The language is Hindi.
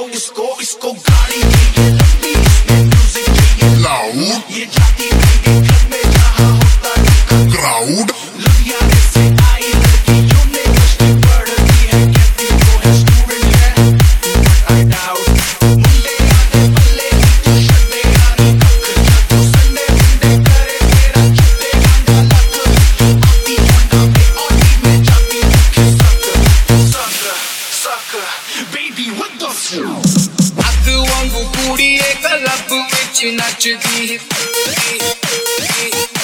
उसको इसको गाड़ी चाहिए लंबी, इसमें म्यूजिक चाहिए लाउड, ये जाती नहीं घर में जहाँ होता है क्राउड। लुधियाने से आई लड़कियों ने मस्ती पढ़ती है, कहती वो है स्टूडेंट है, बट आई डाउट। मुंडे आने पल्ले की तो शर्टे आनी कख, जब तो संडे मुंडे करे तेरा छुट्टे गांगा लक। आती होंडा में ऑडी में जाती दुखे सक बेबी व्हाट द fuck। अग वांगू कुड़ी एक क्लब विच नचदी